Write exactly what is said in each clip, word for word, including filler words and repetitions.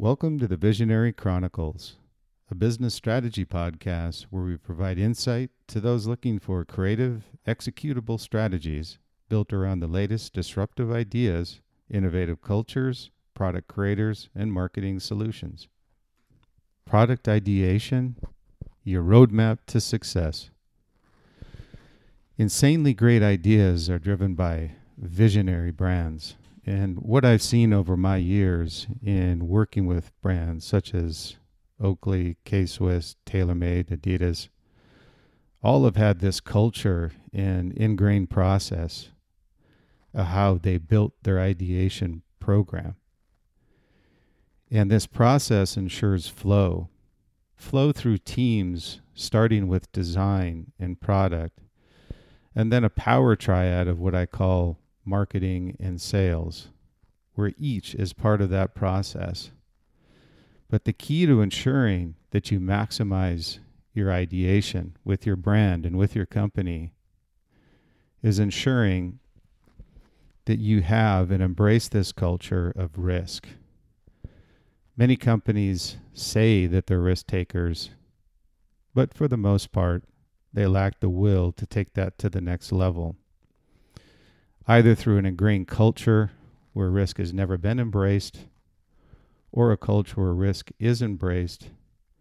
Welcome to the Visionary Chronicles, a business strategy podcast where we provide insight to those looking for creative, executable strategies built around the latest disruptive ideas, innovative cultures, product creators, and marketing solutions. Product ideation, your roadmap to success. Insanely great ideas are driven by visionary brands. And what I've seen over my years in working with brands such as Oakley, K-Swiss, TaylorMade, Adidas, all have had this culture and ingrained process of how they built their ideation program. And this process ensures flow, flow through teams, starting with design and product, and then a power triad of what I call marketing and sales, where each is part of that process. But the key to ensuring that you maximize your ideation with your brand and with your company is ensuring that you have and embrace this culture of risk. Many companies say that they're risk takers, but for the most part, they lack the will to take that to the next level, either through an ingrained culture where risk has never been embraced, or a culture where risk is embraced,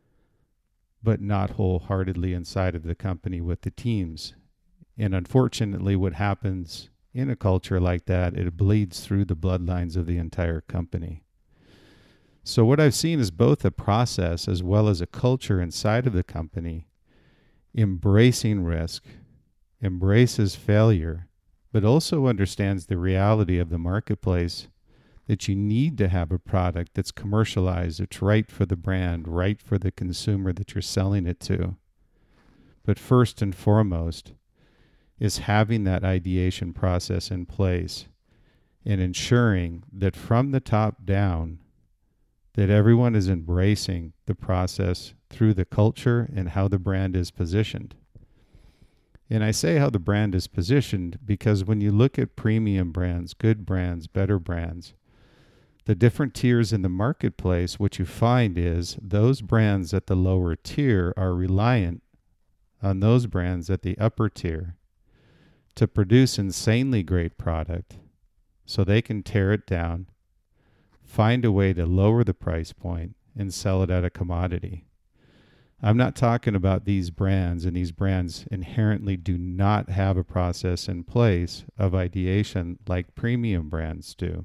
but not wholeheartedly inside of the company with the teams. And unfortunately, what happens in a culture like that, it bleeds through the bloodlines of the entire company. So what I've seen is both a process as well as a culture inside of the company embracing risk, embraces failure, but also understands the reality of the marketplace, that you need to have a product that's commercialized, it's right for the brand, right for the consumer that you're selling it to. But first and foremost is having that ideation process in place and ensuring that from the top down, that everyone is embracing the process through the culture and how the brand is positioned. And I say how the brand is positioned because when you look at premium brands, good brands, better brands, the different tiers in the marketplace, what you find is those brands at the lower tier are reliant on those brands at the upper tier to produce insanely great product so they can tear it down, find a way to lower the price point, and sell it at a commodity. I'm not talking about these brands, and these brands inherently do not have a process in place of ideation like premium brands do.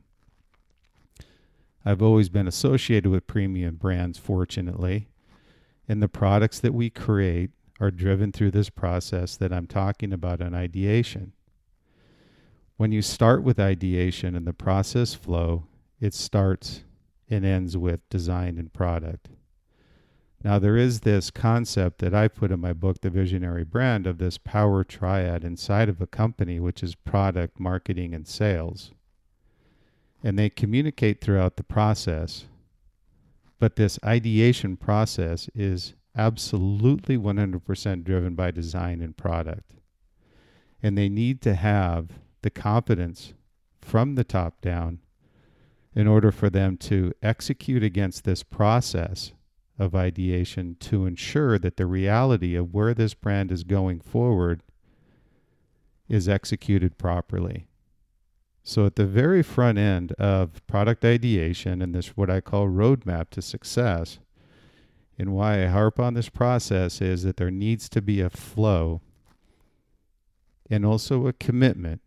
I've always been associated with premium brands, fortunately, and the products that we create are driven through this process that I'm talking about in ideation. When you start with ideation and the process flow, it starts and ends with design and product. Now, there is this concept that I put in my book, The Visionary Brand, of this power triad inside of a company, which is product, marketing, and sales. And they communicate throughout the process. But this ideation process is absolutely one hundred percent driven by design and product. And they need to have the confidence from the top down in order for them to execute against this process of ideation to ensure that the reality of where this brand is going forward is executed properly. So at the very front end of product ideation and this what I call roadmap to success, and why I harp on this process is that there needs to be a flow and also a commitment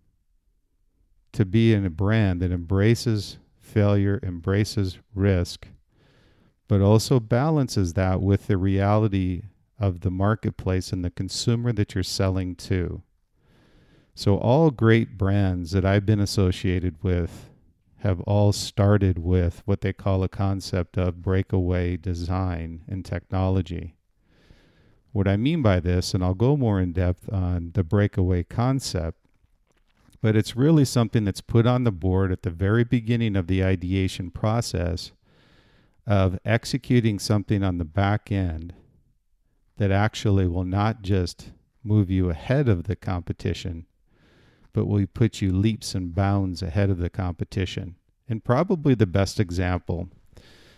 to be in a brand that embraces failure, embraces risk, but also balances that with the reality of the marketplace and the consumer that you're selling to. So all great brands that I've been associated with have all started with what they call a concept of breakaway design and technology. What I mean by this, and I'll go more in depth on the breakaway concept, but it's really something that's put on the board at the very beginning of the ideation process of executing something on the back end that actually will not just move you ahead of the competition, but will put you leaps and bounds ahead of the competition. And probably the best example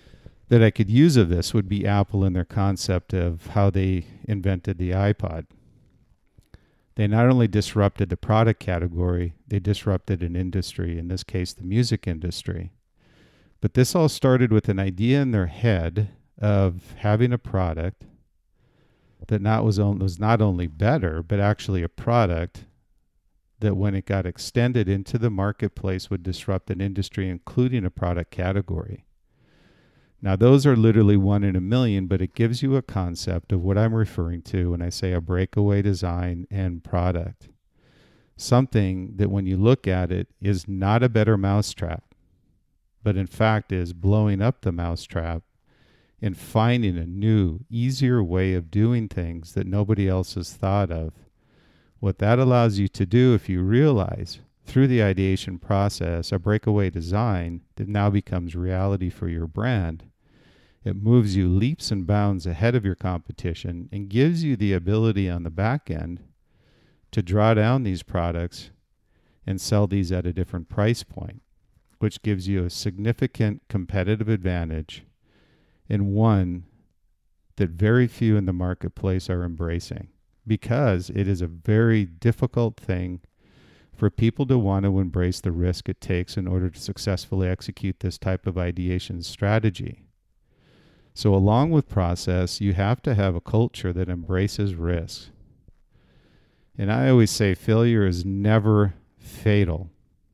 that I could use of this would be Apple and their concept of how they invented the iPod. They not only disrupted the product category, they disrupted an industry, in this case, the music industry. But this all started with an idea in their head of having a product that not was, on, was not only better, but actually a product that when it got extended into the marketplace would disrupt an industry, including a product category. Now, those are literally one in a million, but it gives you a concept of what I'm referring to when I say a breakaway design and product. Something that when you look at it is not a better mousetrap, but in fact is blowing up the mousetrap and finding a new, easier way of doing things that nobody else has thought of. What that allows you to do, if you realize through the ideation process, a breakaway design that now becomes reality for your brand, it moves you leaps and bounds ahead of your competition and gives you the ability on the back end to draw down these products and sell these at a different price point, which gives you a significant competitive advantage and one that very few in the marketplace are embracing, because it is a very difficult thing for people to want to embrace the risk it takes in order to successfully execute this type of ideation strategy. So along with process, you have to have a culture that embraces risk. And I always say failure is never fatal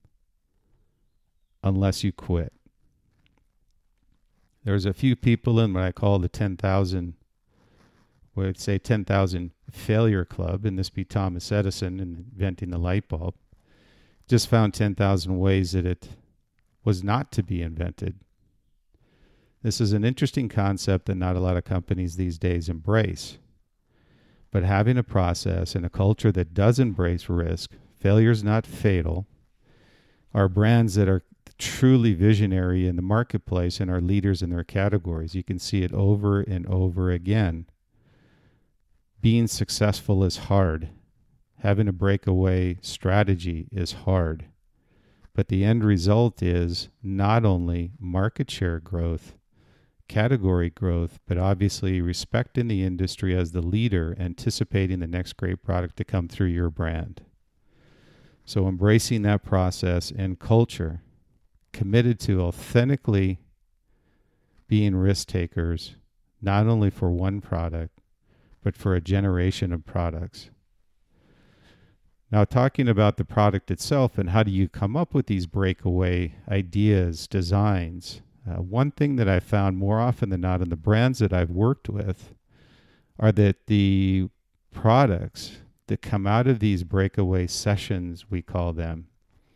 unless you quit. There's a few people in what I call the ten thousand, what I'd say ten thousand failure club, and this be Thomas Edison inventing the light bulb. Just found ten thousand ways that it was not to be invented. This is an interesting concept that not a lot of companies these days embrace. But having a process and a culture that does embrace risk, failure is not fatal, are brands that are truly visionary in the marketplace and are leaders in their categories. You can see it over and over again. Being successful is hard. Having a breakaway strategy is hard. But the end result is not only market share growth, category growth, but obviously respect in the industry as the leader, anticipating the next great product to come through your brand. So embracing that process and culture, committed to authentically being risk takers, not only for one product, but for a generation of products. Now, talking about the product itself and how do you come up with these breakaway ideas, designs, uh, one thing that I found more often than not in the brands that I've worked with are that the products that come out of these breakaway sessions, we call them,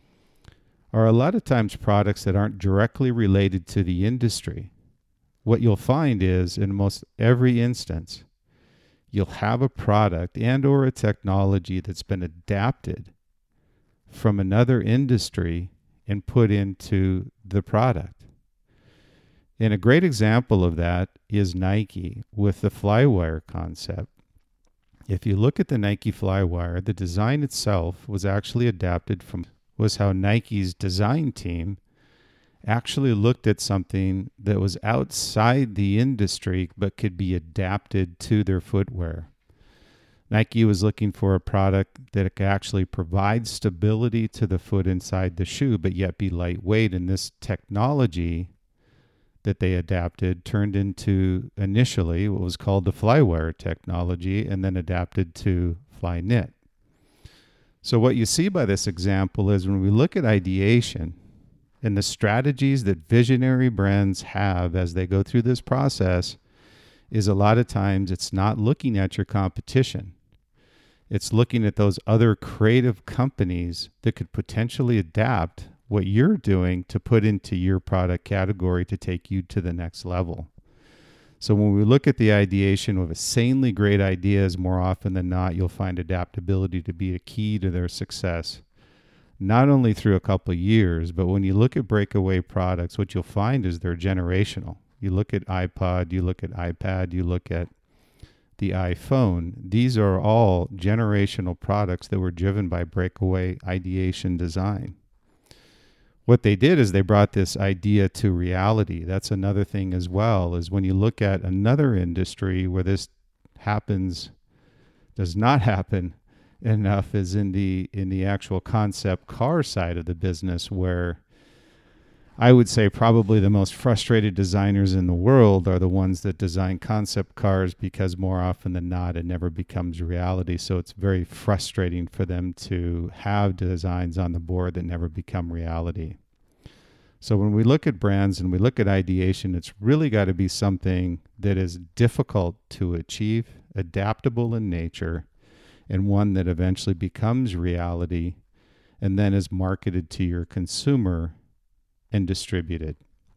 are a lot of times products that aren't directly related to the industry. What you'll find is, in most every instance, you'll have a product and or a technology that's been adapted from another industry and put into the product. And a great example of that is Nike with the Flywire concept. If you look at the Nike Flywire, the design itself was actually adapted from, was how Nike's design team actually looked at something that was outside the industry but could be adapted to their footwear. Nike was looking for a product that could actually provide stability to the foot inside the shoe but yet be lightweight, and this technology that they adapted turned into initially what was called the Flywire technology and then adapted to Flyknit. So what you see by this example is when we look at ideation and the strategies that visionary brands have as they go through this process, is a lot of times it's not looking at your competition. It's looking at those other creative companies that could potentially adapt what you're doing to put into your product category to take you to the next level. So when we look at the ideation of insanely great ideas, more often than not, you'll find adaptability to be a key to their success, not only through a couple of years, but when you look at breakaway products, what you'll find is they're generational. You look at iPod, you look at iPad, you look at the iPhone. These are all generational products that were driven by breakaway ideation design. What they did is they brought this idea to reality. That's another thing as well, is when you look at another industry where this happens, does not happen enough, is in the in the actual concept car side of the business, where I would say probably the most frustrated designers in the world are the ones that design concept cars, because more often than not, it never becomes reality. So it's very frustrating for them to have designs on the board that never become reality. So when we look at brands and we look at ideation, it's really got to be something that is difficult to achieve, adaptable in nature, and one that eventually becomes reality and then is marketed to your consumer and distributed.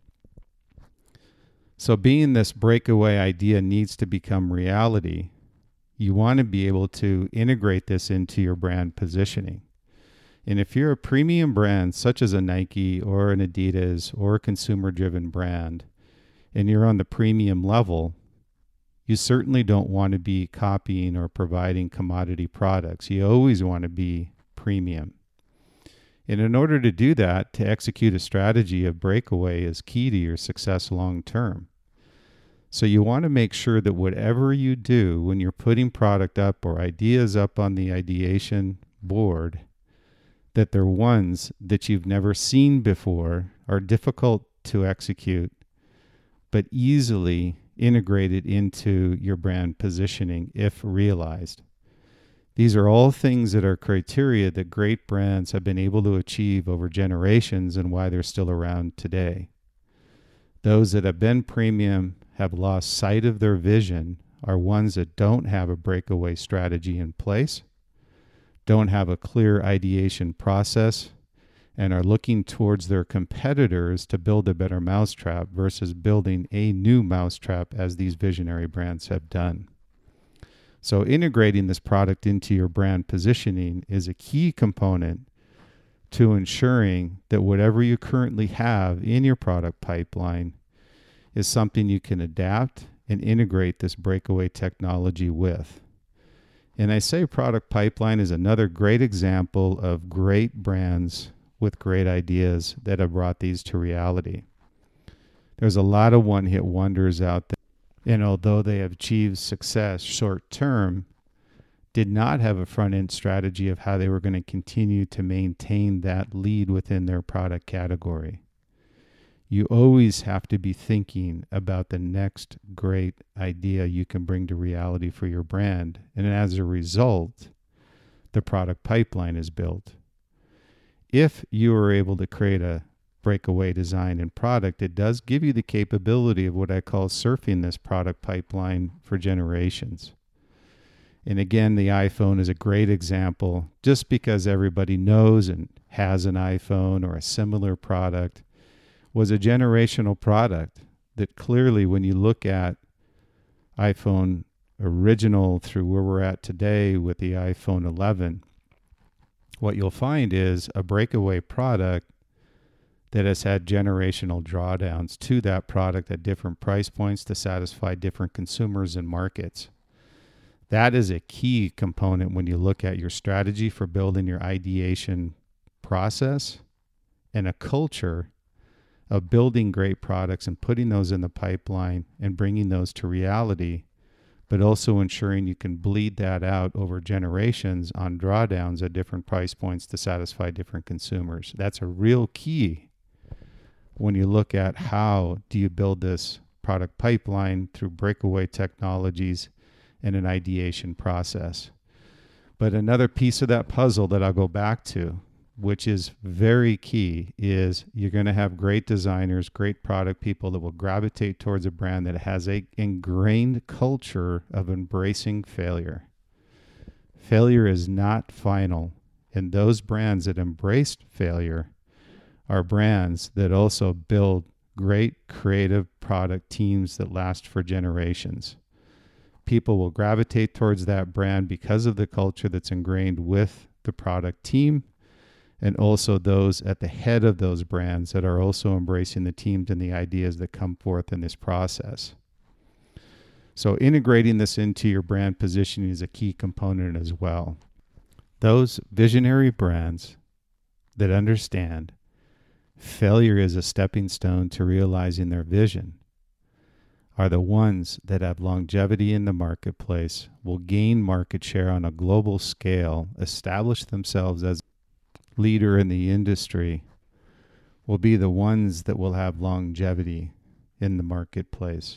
So being this breakaway idea needs to become reality, you want to be able to integrate this into your brand positioning. And if you're a premium brand such as a Nike or an Adidas or a consumer-driven brand, and you're on the premium level, you certainly don't want to be copying or providing commodity products. You always want to be premium. And in order to do that, to execute a strategy of breakaway is key to your success long term. So you want to make sure that whatever you do when you're putting product up or ideas up on the ideation board, that they're ones that you've never seen before, are difficult to execute, but easily integrated into your brand positioning if realized. These are all things that are criteria that great brands have been able to achieve over generations and why they're still around today. Those that have been premium, have lost sight of their vision, are ones that don't have a breakaway strategy in place, don't have a clear ideation process, and are looking towards their competitors to build a better mousetrap versus building a new mousetrap, as these visionary brands have done. So integrating this product into your brand positioning is a key component to ensuring that whatever you currently have in your product pipeline is something you can adapt and integrate this breakaway technology with. And I say product pipeline is another great example of great brands with great ideas that have brought these to reality. There's a lot of one-hit wonders out there. And although they have achieved success short term, did not have a front-end strategy of how they were going to continue to maintain that lead within their product category. You always have to be thinking about the next great idea you can bring to reality for your brand. And as a result, the product pipeline is built. If you are able to create a breakaway design and product, it does give you the capability of what I call surfing this product pipeline for generations. And again, the iPhone is a great example. Just because everybody knows and has an iPhone or a similar product, was a generational product that clearly, when you look at iPhone original through where we're at today with the iPhone eleven, what you'll find is a breakaway product that has had generational drawdowns to that product at different price points to satisfy different consumers and markets. That is a key component when you look at your strategy for building your ideation process and a culture of building great products and putting those in the pipeline and bringing those to reality, but also ensuring you can bleed that out over generations on drawdowns at different price points to satisfy different consumers. That's a real key when you look at how do you build this product pipeline through breakaway technologies and an ideation process. But another piece of that puzzle that I'll go back to, which is very key, is you're going to have great designers, great product people that will gravitate towards a brand that has a ingrained culture of embracing failure. Failure is not final, and those brands that embraced failure are brands that also build great creative product teams that last for generations. People will gravitate towards that brand because of the culture that's ingrained with the product team, and also those at the head of those brands that are also embracing the teams and the ideas that come forth in this process. So integrating this into your brand positioning is a key component as well. Those visionary brands that understand failure is a stepping stone to realizing their vision are the ones that have longevity in the marketplace, will gain market share on a global scale, establish themselves as leader in the industry, will be the ones that will have longevity in the marketplace.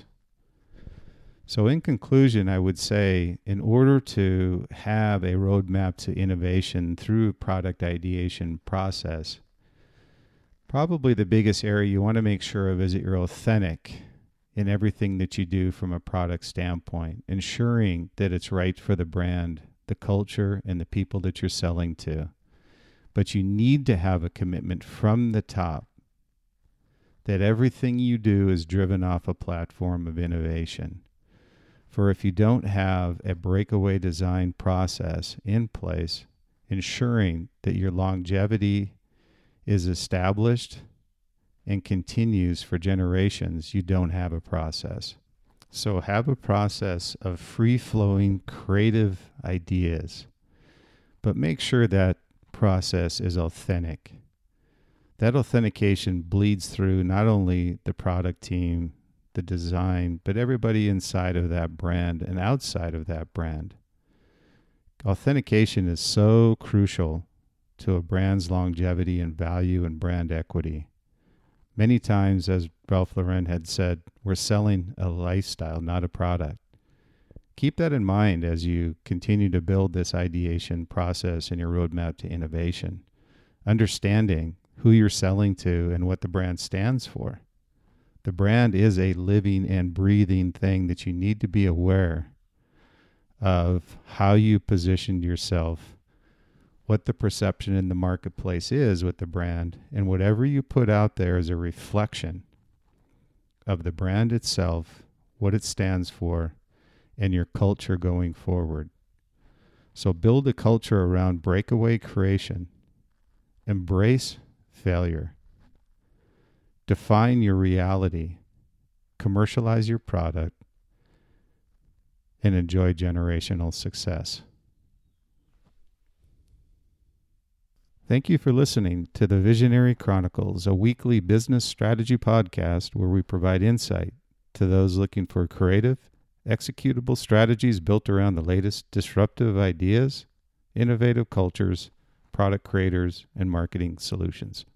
So in conclusion, I would say in order to have a roadmap to innovation through a product ideation process, probably the biggest area you want to make sure of is that you're authentic in everything that you do from a product standpoint, ensuring that it's right for the brand, the culture, and the people that you're selling to. But you need to have a commitment from the top that everything you do is driven off a platform of innovation. For if you don't have a breakaway design process in place, ensuring that your longevity is established and continues for generations, you don't have a process. So have a process of free-flowing creative ideas, but make sure that process is authentic. That authentication bleeds through not only the product team, the design, but everybody inside of that brand and outside of that brand. Authentication is so crucial to a brand's longevity and value and brand equity. Many times, as Ralph Lauren had said, we're selling a lifestyle, not a product. Keep that in mind as you continue to build this ideation process and your roadmap to innovation, understanding who you're selling to and what the brand stands for. The brand is a living and breathing thing that you need to be aware of how you positioned yourself, what the perception in the marketplace is with the brand, and whatever you put out there is a reflection of the brand itself, what it stands for, and your culture going forward. So build a culture around breakaway creation. Embrace failure. Define your reality. Commercialize your product. And enjoy generational success. Thank you for listening to the Visionary Chronicles, a weekly business strategy podcast where we provide insight to those looking for creative, executable strategies built around the latest disruptive ideas, innovative cultures, product creators, and marketing solutions.